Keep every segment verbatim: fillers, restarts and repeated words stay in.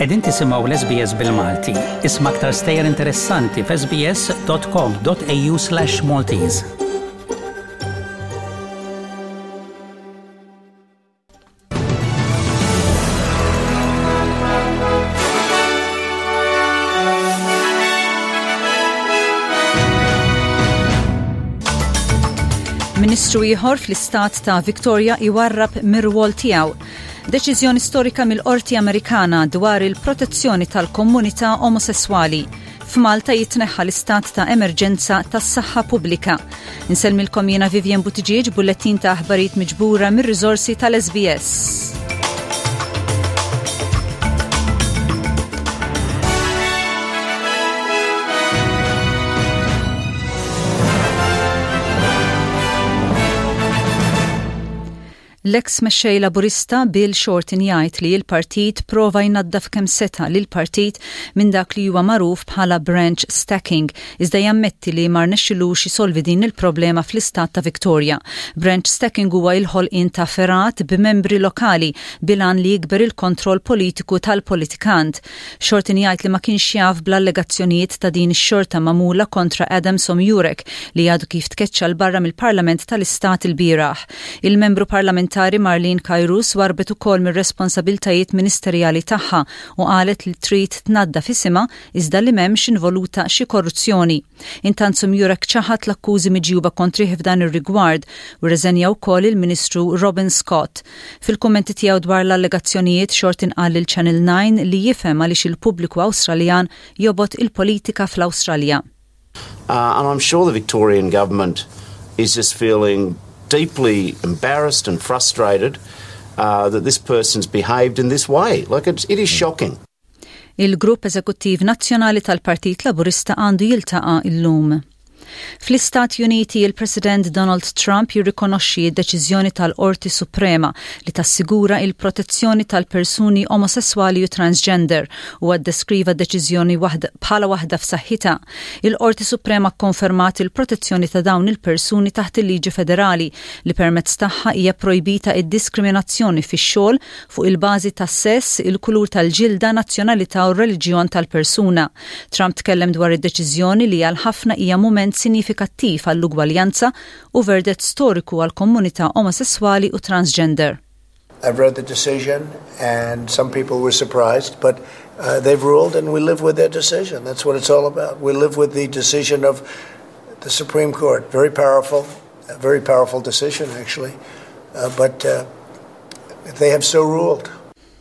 Qegħdin tisimgħu l-S B S bil-Malti. Isma' aktar stejjer interessanti f s b s dot com dot a u slash Maltese. Ministru ieħor fl-istat ta' Victoria iwarrab mir-rwol tiegħu. Deċiżjoni storika mill-Qorti Amerikana dwar il-protezzjoni tal-komunità omosessuali. F'Malta jitneħħa l-istat ta' emerġenza tas-saħħa pubblika. Insellmilkom jiena Vivian Buttigieg, bulletin ta' aħbarijiet miġbura mir-riżorsi tal-S B S. L-eks mexxej Laburista Bill Shorten jgħid li l-partit prova jnaddaf kemm seta' lil partit minn dak li huwa magħruf bħala branch stacking, iżda jammetti li ma rnexxilux isolvi din il-problema fl-istat ta' Victoria. Branch stacking huwa l-ħolqien ta' ferat b'membri lokali bilan li jikber il-kontroll politiku tal-politikant. Shorten jgħid li ma kienx jaf bl-allegazzjonijiet ta' din ix-xorta magħmula kontra Adam Somjurek li għadu kif tkeċċa l-barra mill-Parlament tal-Istat il-bieraħ. Il-membru parlamentari Marlene Kajrus warbet ukoll mir-responsabiltajiet ministerjali tagħha u qalet li trid tnaddaf isimha iżda li m'hemmx involuta xi korruzzjoni. Intant Somjurek ċaħat l-akkużi miġjuba kontrih f'dan ir-rigward u rreżenja wkoll il-Ministru Robin Scott. Fil-kummenti tiegħu dwar l-allegazzjonijiet Shorten qal lil Channel nine li jifhem għaliex il-pubbliku Awstraljan jobgħod il-politika fl-Awstralja. Uh, and I'm sure the Victorian government is just feeling deeply embarrassed and frustrated uh, that this person's behaved in this way. Like, it's, it is shocking. Il-Grupp Eżekuttiv Nazzjonali tal-Partit Laburista għandu jiltaqa' illum. Fl-Istati Uniti il-President Donald Trump jirrikonoxxi d-deċiżjoni tal-Qorti Suprema li tassigura il-protezzjoni tal-persuni omosessuali u transgender u għaddeskriva d-deċiżjoni bħala waħda f'saħħitha. Il-Qorti Suprema kkonfermat il-protezzjoni ta' dawn il-persuni taħt il-liġi federali li permezz tagħha hija projbita id-diskriminazzjoni fix-xogħol fuq il-bażi tas-sess, il-kulur tal-ġilda, nazzjonalità u reliġjon tal-persuna. Trump tkellem dwar id-deċiżjoni li għal ħafna hija mument sinifikattiv għall-ugwaljanza u verdett storiku għall-komunità omosessuali u transgender. I've read the decision and some people were surprised, but uh, they've ruled and we live with their decision. That's what it's all about. We live with the decision of the Supreme Court. Very powerful, a very powerful decision actually, uh, but uh, they have so ruled.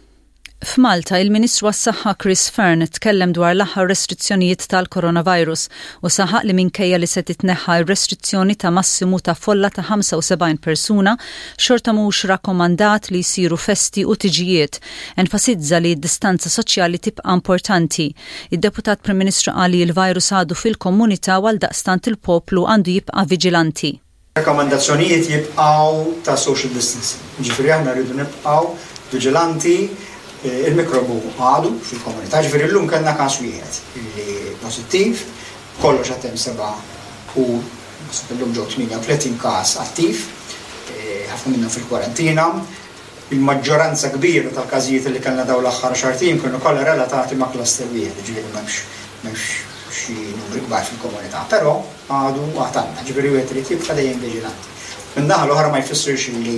F'Malta, il-Ministru għas-Saħħa Chris Fearn tkellem dwar l-aħħar restrizzjonijiet tal-coronavirus u saħaq li minkejja li se titneħħa r-restrizzjoni ta' massimu ta' folla ta' ħamsa u sebgħin persuna, xorta mhux rakkomandat li jsiru festi u tiġijiet. Enfasizza li d-distanza soċjali tibqa' importanti. Id-Deputat Prim Ministru qal li l-virus għadu fil-komunità għal daqstant il-poplu għandu jibqa' viġilanti. Rakkomandazzjonijiet jibqgħu ta' social distancing. Ġifieri aħna rridu nibqgħu viġilanti. Il-mikrobu għadu fil-komunità, ġifieri llum kellna każ wieħed li pożittiv, kollox għatem seba' u llum ġew tminja u tletin każ attiv, ħafna minnhom fil-kwarantina. Il-maġġoranza kbira tal-każijiet li kellna dawn l-aħħar xartin kienu kollha relatati ma' cluster wieħed, ġifieri m'hemmx m'hemmx xi numri kbar fil-komunità, però għadu għatanna, ġifieri wieħed irid jibqa' dejjem viġilanti. Minn naħa l-oħra ma jfissirx li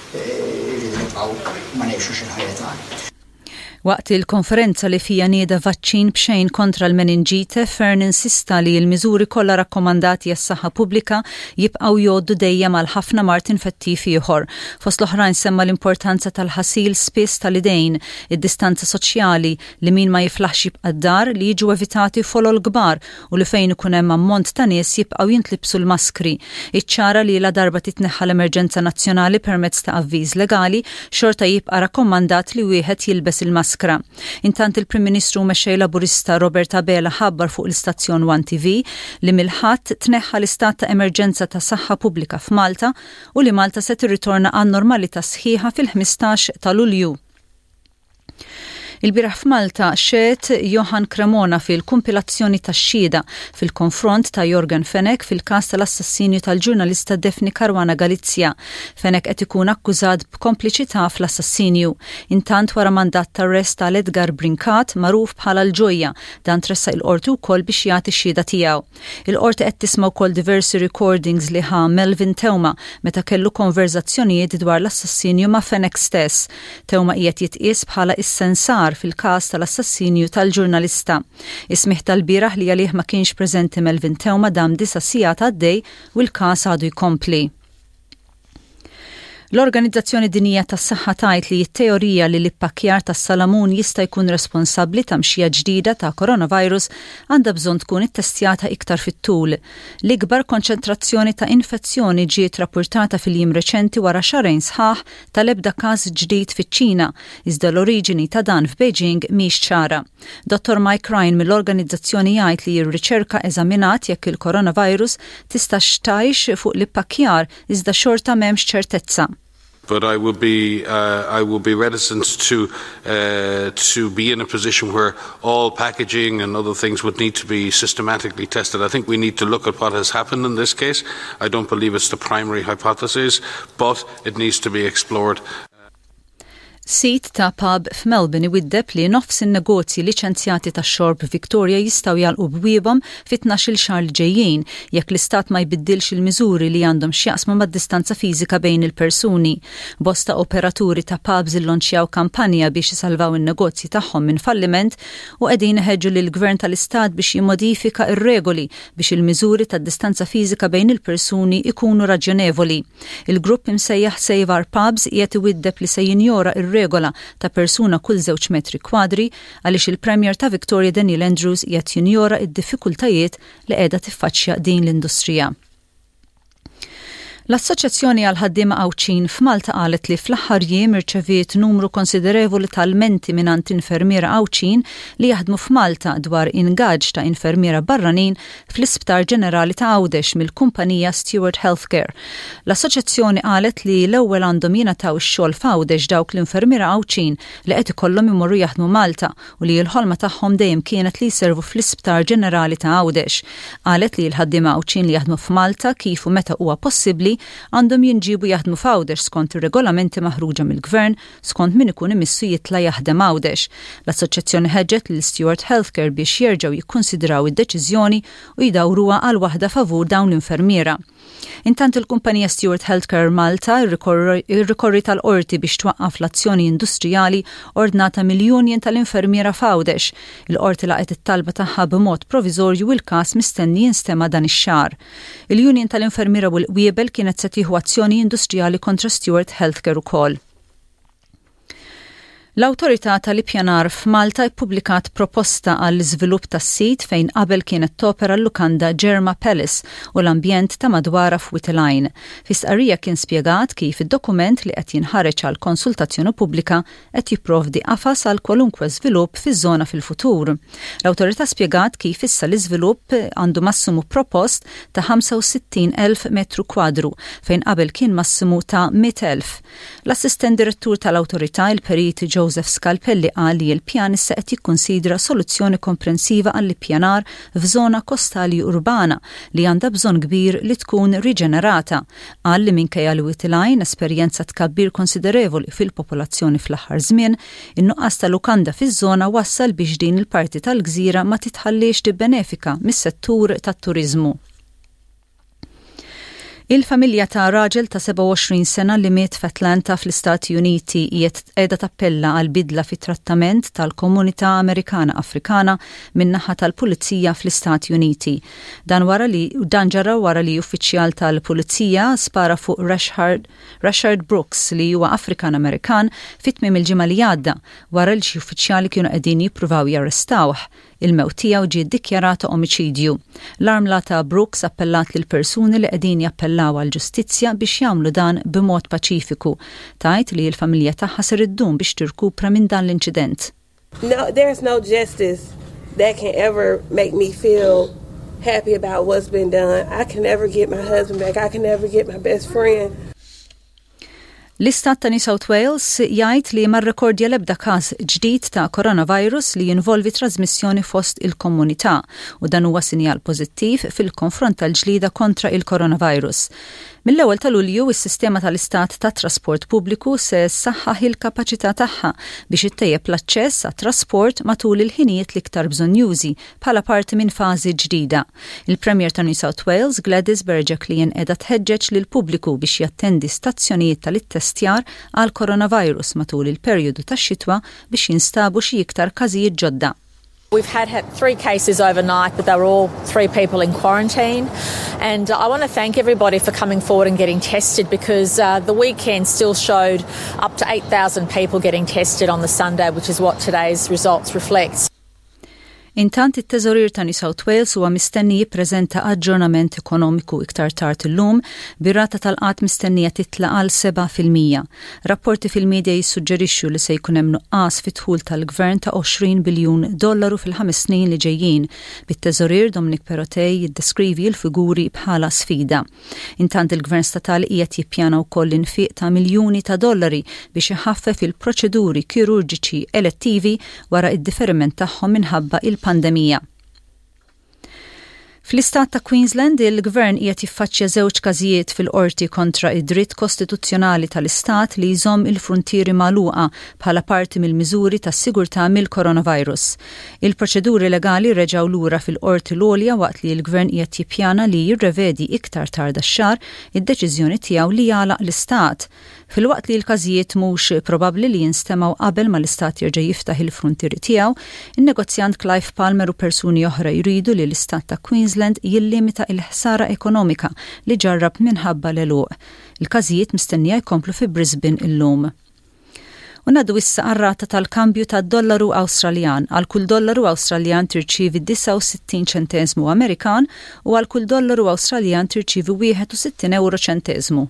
rridu nibqgħu ma ngħixux il-ħajja tagħna. Waqt il-konferenza li fija nieda vaċċin b'xejn kontra l-meningite, Fearn insista li l-miżuri kollha rakkomandati għas-saħħa pubblika jibqgħu jgħoddu dejjem għal ħafna mart infettiv ieħor. Fost l-oħrajn semma l-importanza tal-ħasil spiss tal-idejn, id-distanza soċjali li min ma jiflaħx jibqa' d-dar li jiġu evitati folol kbar u li fejn ikun hemm ammont ta' nies jibqgħu jintlibsu l-maskri. Iċċara li la darba titneħħa l-emerġenza nazzjonali permezz ta' avviż legali, xorta jibqa' rakkomandat li wieħed jilbes il-maskra. Intant il-Prim Ministru mexxej Laburista Robert Abela ħabbar fuq l-istazzjon One T V li mill-ħadd tneħħa l-istat ta' emerġenza ta' saħħa pubblika f'Malta u li Malta se tirritorna għan normalità sħiħa fil-ħmistax ta' Lulju. Il-biraħ f'Malta xeet Johan Cremona fil-kumpilazzjoni tax-xhieda fil-konfront ta' Jorgen Fenek fil-każ tal-assassinju tal-ġurnalista Defni Caruana Galizia. Fenek qed ikun akkużat b'kompliċità fl-assassinju. Intant wara mandat ta' arrest tal Edgar Brincat magħruf bħala l-Ġojja dan tressa il-qorti wkoll biex jagħti x-xhieda tiegħu. Il-qorti qed tisma' wkoll diversi recordings li ħa Melvin Teuma meta kellu konverzazzjonijiet dwar l-assassinju ma' Fenek stess. Teuma qiegħed jitqies bħala is-sensar fil-każ tal-assassinju tal-ġurnalista. Is-smih tal-bieraħ li għalih ma kienx preżenti Melvin Teuma dam disa' sigħat għaddej u l-każ għadu jkompli. L-Organizzazzjoni Dinjija tas-Saħħa tgħid li t-teorija li l-ippakjar tas-salamun jista' jkun responsabbli ta' mxija ġdida ta' coronavirus għandha bżonn tkun ittestjata iktar fit-tul. L-ikbar konċentrazzjoni ta' infezzjoni ġiet rappurtata fil-jiem reċenti wara xarejn sħaħ tal-ebda każ ġdid fiċ-Ċina, iżda l-oriġini ta' dan f'Beijing mhix ċara. Dottor Mike Ryan mill-organizzazzjoni jgħid li r-riċerka eżaminat jekk il-coronavirus tista' xtajx fuq l-ippakjar iżda xorta m'hemmx ċertezza. But I will be uh, I will be reticent to uh, to be in a position where all packaging and other things would need to be systematically tested. I think we need to look at what has happened in this case. I don't believe it's the primary hypothesis, but it needs to be explored. Sit ta' pub f'Melbourne iwiddeb li nofs in-negozji liċenzjati tax-xorb Victoria jistgħu jalqu bwiebhom fit-tnax-il xahar ġejjin jekk l-istat ma jbiddilx il-miżuri li għandhom x'jaqsmu mad-distanza fiżika bejn il-persuni. Bosta operaturi ta' pubs illonċjaw kampanja biex isalvaw in-negozji tagħhom minn falliment u qegħdin iħeġġu lill-Gvern tal-Istat biex jimmodifika r-regoli biex il-miżuri tad-distanza fiżika bejn il-persuni ikunu raġjonevoli. Il-grupp imsejjaħ Save Our Pubs qiegħed iwiddeb li se jinjora r regola ta' persuna kull żewġ metri kwadri għaliex il-Premier ta' Victoria Daniel Andrews qiegħed jinjora d-diffikultajiet li qiegħda tiffaċċja din l-industrija. L-Assoċjazzjoni għal ħaddiema Awċin f'Malta qalet li fl-aħħar jiem irċeviet numru konsiderevoli tal-menti mingħand infermiera Awċin li jaħdmu f'Malta dwar ingaġġ ta' infermiera barranin fl-Isptar Ġenerali ta' Għawdex mill-kumpanija Stewart Healthcare. L-Assoċjazzjoni qalet li l-ewwel għandhom jingħataw ix-xogħol f'Għawdex dawk l-infermiera Awċin li qed ikollhom imorru jaħdmu Malta u li l-ħolma tagħhom dejjem kienet li jservu fl-Isptar Ġenerali ta' Għawdex. Qalet li l-ħaddiema Awċin li jaħdmu f'Malta kif u meta huwa possibbli għandhom jinġibu jaħdmu f'Għawdex skont ir-regolamenti maħruġa mill-Gvern skont min ikun imissu jitla jaħdem Għawdex. L-Assoċjazzjoni ħeġġet lil Stewart Healthcare biex jerġgħu jikkunsidraw id-deċiżjoni u jdawruha għal waħda favur dawn l-infermiera. Intant il-kumpanija Stewart Healthcare Malta irrikorri tal-qorti biex twaqqaf l-azzjoni industrijali ordnata mill-Union tal-Infermiera f'Għawdex. Il-qorti laqgħet it-talba tagħha b'mod proviżorju u l-każ mistenni jinstema' dan ix-xahar. Il-Union tal-Infermiera u l-Qwiebel kienet se tieħu azzjoni industrijali kontra Stewart Healthcare ukoll. L-Awtorità tal-Ippjanar f'Malta ppubblikat proposta għall iżvilupp tas-sit fejn qabel kienet topera l-lukanda Germa Palace u l-ambjent ta' madwara f'Witeline. Fi stqarrija kien spjegat kif id-dokument li qed jinħareġ għal konsultazzjoni pubblika qed jipprovdi qafas għal kwalunkwe żvilupp fiż-żona fil-futur. L-Awtorità spjegat kif issa l-iżvilupp għandu massimu propost ta' ħamsa u sittin elf metru kwadru fejn qabel kien massimu ta' mija elf. L-Assistent Direttur tal-Awtorità il-Perit Joseph Scalpelli qal li l-pjan issa qed jikkunsidra soluzzjoni komprensiva għall-ippjanar f'żona kostali urbana li għandha bżonn kbir li tkun riġenerata. Qal li minkejja li Witeline esperjenza tkabbir konsiderevoli fil-popolazzjoni fl-aħħar żmien, in-nuqqas ta' lukanda fiż-żona wassal biex din il-parti tal-gżira ma titħallix tibbenefika mis-settur tat-turiżmu. Il-familja ta' raġel ta' seba' u għoxrin sena li miet f'Atlanta fl-Istati Uniti qiegħda tappella għal bidla fit-trattament tal-Komunità Amerikana Afrikana min-naħa tal-Pulizija fl-Istati Uniti. Dan wara li dan ġara wara li uffiċjal tal-Pulizija spara fuq Rashard, Rashard Brooks li huwa Afrikan Amerikan fit-tmiem il-ġimgħa li għadda wara li xi uffiċjali kienu qegħdin jippruvaw jarrestawh. Il-mewt tiegħu ġie ddikjarata omiċidju. L-armla ta' Brooks appellat lil persuni li qegħdin jappellaw għal ġustizzja biex jagħmlu dan b'mod paċifiku. Tajt li l-familja tagħha ser iddum biex tirkupra minn dan l-inċident. No, there's no justice that can ever make me feel happy about what's been done. I can never get my husband back. I can never get my best friend. L-Istat ta' New South Wales jgħid li ma rrekordja l-ebda każ ġdid ta' coronavirus li jinvolvi trasmissjoni fost il-komunità u dan huwa sinjal pożittiv fil-konfront tal-ġlida kontra il-coronavirus. Mill-ewwel ta' Lulju is-sistema tal-Istat tat trasport pubbliku se ssaħħaħ il-kapaċità tagħha biex ittejjeb l-aċċess għat-trasport matul il-ħinijiet l-iktar bżonjużi bħala parti minn fażi ġdida. Il-Premier ta' New South Wales Gladys Berejiklian qiegħda tħeġġeġ lill-pubbliku biex jattendi stazzjonijiet tal-ittestjar għal coronavirus matul il-perjodu tax-xitwa biex jinstabu xi iktar każijiet ġodda. We've had, had three cases overnight, but they were all three people in quarantine. And uh, I want to thank everybody for coming forward and getting tested because uh, the weekend still showed up to eight thousand people getting tested on the Sunday, which is what today's results reflects. Intant it-Teżorir ta' New South Wales huwa mistenni jippreżenta aġġornament ekonomiku iktar tard illum bir-rata tal-qatt mistennija titla' għal seba' fil-mija. Rapporti fil-medja jissuġġerixxu li se jkun hemm nuqqas fit-dħul tal-Gvern ta' għoxrin biljun dollaru fil-ħames snin li ġejjin. Bit-Teżorir Dominic Perrottet jiddeskrivi l-figuri bħala sfida. Intant il-Gvern statali qiegħed jippjana wkoll infiq ta' miljuni ta' dollari biex iħaffef il-proċeduri kirurġiċi elettivi wara id-differiment tagħhom minħabba il pandemija. Fl-istat ta' Queensland, il-Gvern qiegħed jiffaċċja żewġ każijiet fil-qorti kontra id-dritt kostituzzjonali tal-istat li jżomm il-fruntieri magħluqa bħala parti mill-miżuri tas-sigurtà mill-coronavirus. Il-proċeduri legali reġgħu lura fil-qorti l-għolja waqt li l-Gvern qiegħed jippjana li jirrevedi iktar tard ax-xahar id-deċiżjoni tiegħu li jagħlaq l-istat. Fil-waqt li l-każijiet mhux probabbli li jinstemaw qabel ma l-istat jerġa' jiftaħ il-fruntieri tiegħu, in-negozjant Clive Palmer u persuni oħra jridu li l-istat ta' Queensland jillimita il-ħsara ekonomika li ġarrab minħabba l-eluq. Il-każijiet mistennija jkomplu fi Brisbane illum. U ngħaddu issa għar-rata tal-kambju tad-dollaru Awstraljan. Għal kull dollaru Awstraljan tirċievi tisa' u sittin ċenteżmu Amerikan u għal kull dollaru Awstraljan tirċievi wieħed u sittin euro ċenteżmu.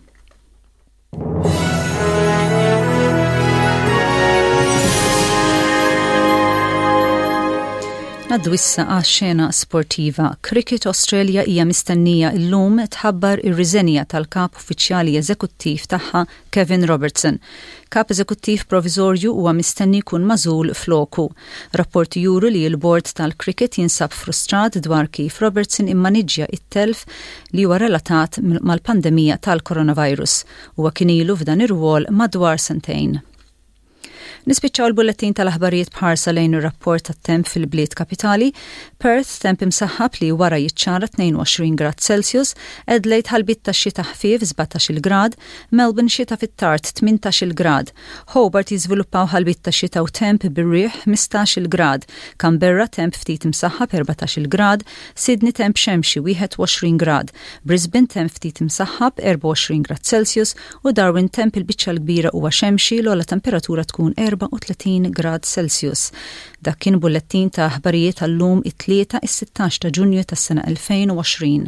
Għaddu issa għax-xena sportiva. Cricket Australia hija mistennija llum tħabbar ir-riżenja tal-kap uffiċjali eżekuttiv tagħha Kevin Robertson. Kap eżekuttiv proviżorju huwa mistenni jkun magħżul floku. Rapporti juru li l-bord tal-cricket jinsab frustrat dwar kif Robertson immaniġġja it-telf li huwa relatat mal-pandemija tal-coronavirus. Huwa kien ilu f'dan ir-rwol madwar sentejn. Nispiċċaw l-bulletin tal-aħbarijiet bħarsa lejn ir-rapport tat-temp fil-bliet kapitali. Perth temp imsaħħab li wara jiċċara tnejn u għoxrin grad Celsius, Adelaide ħalbit ta' xita ħfief żbatax-il grad, Melbourne xita fit-tard tmintax-il grad, Hobart jiżviluppaw ħalbit ta' xita u temp bir-rieħ ħmistax-il grad, Canberra temp ftit imsaħħab erbatax-il grad, Sydney temp xemxi wieħed u għoxrin grad, Brisbane temp ftit imsaħħab erba' u għoxrin grad Celsius u Darwin temp il-biċċa l-kbira huwa xemxi l-ogħla temperatura tkun erba' u tletin grad Celsius. Dak kien bullettin ta' aħbarijiet tal-lum it-tlieta is-sittax ta' Ġunju tas-sena elfejn u għoxrin.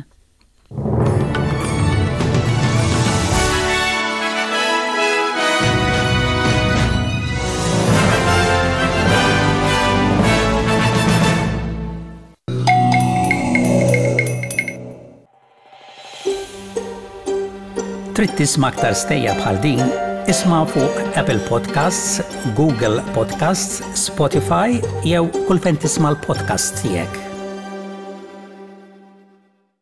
Trid tisma' aktar stejja bħal din? Isma' fuq Apple Podcasts, Google Podcasts, Spotify jew kull fejn tisma' l-podcast tiegħek.